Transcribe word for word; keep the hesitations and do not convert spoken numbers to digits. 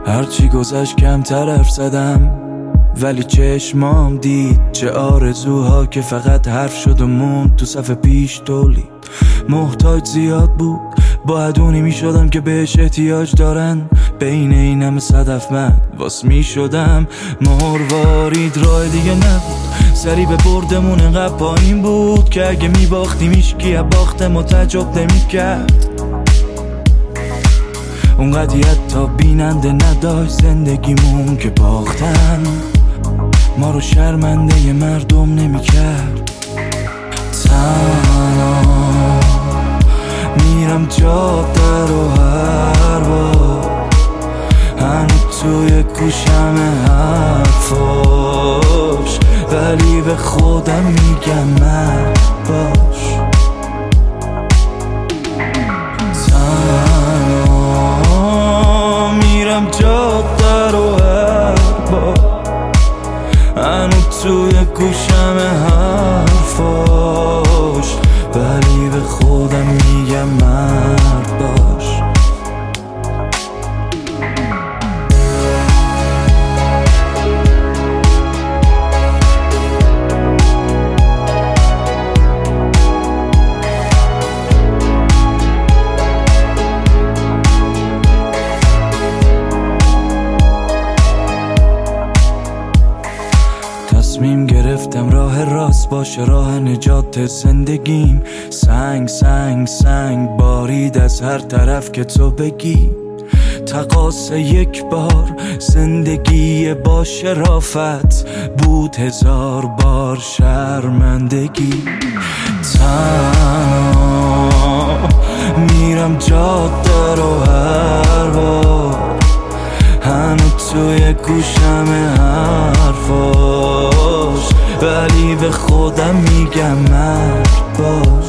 هرچی گذشت کمتر حرف زدم، ولی چشمام دید چه آرزوها که فقط حرف شد و موند تو صف پیش تولید. محتاج زیاد بود، باید اونی می شدم که بهش احتیاج دارن. بین این همه صدف من واس می شدم. مروارید راه دیگه نبود، سری به بردمون انقدر پایین بود که اگه می باختیم ایشکی از باخت ما تعجب نمی کرد. اون قضیت تا بیننده نداشت زندگیمون که باختن ما رو شرمنده ی مردم نمی کرد. تنها میرم جاده رو هر بار، هنو توی گوشم حرفاش، ولی به خودم میگم مرد باش. تنها میرم جاده رو هر بار، هنو توی گوشم حرفاش، ولی به خودم میگم مرد باش. تصمیم گرفتم راه راست باشه راه نجات زندگیم. سنگ سنگ سنگ بارید از هر طرف که تو بگی. تقاص یک بار زندگی با شرافت بود هزار بار شرمندگی. تنها میرم جاده رو هر بار، هنو توی گوشم حرفاش، ولی به خودم میگم مرد باش.